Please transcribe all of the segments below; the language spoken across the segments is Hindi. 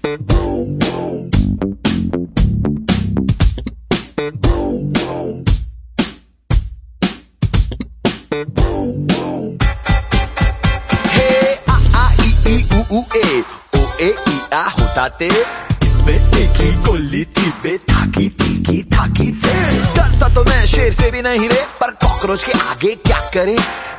होता ते इसमें एक ही गोली थी बे थाकी तीखी थाकी थे। डरता तो मैं शेर से भी नहीं रे, पर कॉकरोच के आगे क्या करे।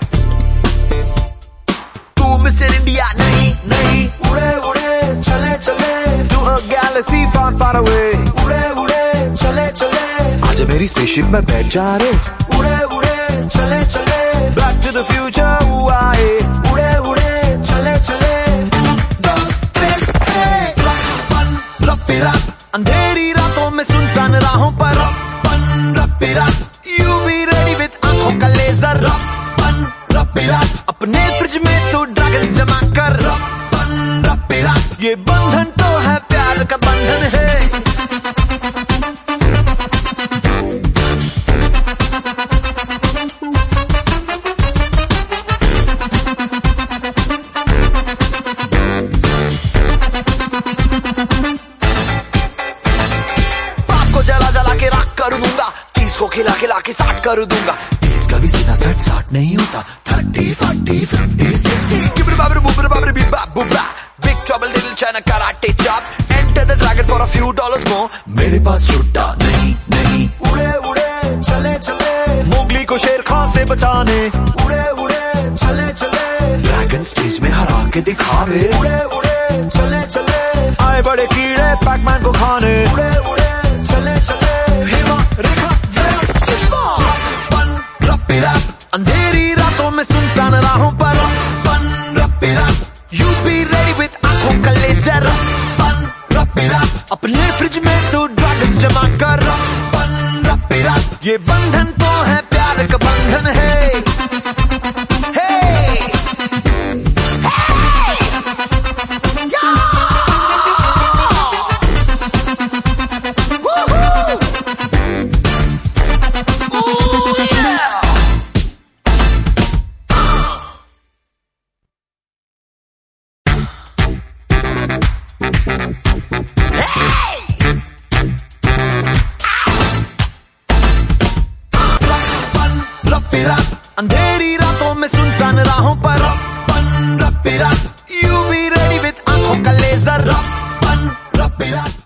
तू मिस्टर इंडिया नहीं नहीं, उड़े उड़े चले चले to a galaxy far far away. उड़े उड़े चले चले आज मेरी स्पेसशिप में बैठ जा रे। उड़े उड़े चले चले बैक टू द फ्यूचर आए। उड़े उड़े चले चले अंधेरी रातों में सुनसान राहों पर रप्पन रप्पिरा। यू बी रेडी विद आंखों का लेजर रप्पन रप्पिरा। अपने फ्रिज में तू ड्रैगन जमा कर रप्पन रप्पिरा। ये बंधन तो है प्यार का बंधन है। जला जला के राख कर दूंगा, 30 को खिला खिला के 60 कर दूंगा। 30 का भी सीधा 60 नहीं होता, 30 40 50 60। गिब्र बाबर बुबर बाबर बिबा बुबरा। Big trouble little China karate chop. Enter the dragon for a few dollars more. मेरे पास छुट्टा नहीं नहीं। उड़े उड़े चले चले मोगली को शेर खां से बचाने। उड़े उड़े चले चले ड्रैगन स्टेज में हरा के दिखावे। उड़े उड़े चले चले आए बड़े कीड़े पैकमैन को खाने। उड़े उड़े चले चले हिमा रेखा जया सुषमा। रप्पन रप्पिरा अंधेरी रातों में सुनसान राहों पर रप्पन रप्पिरा। यू बी रेडी विद आंखों का लेजर रप्पन रप्पिरा। अपने फ्रिज में तू ड्रैगन जमा कर रप्पन रप्पिरा। ये बंधन तो है प्यार का बंधन है। अंधेरी रातों में सुनसान राहों पर रप्पन रप्पिरा। यू बी रेडी विद आंखों का लेजर रप्पन रप्पिरा।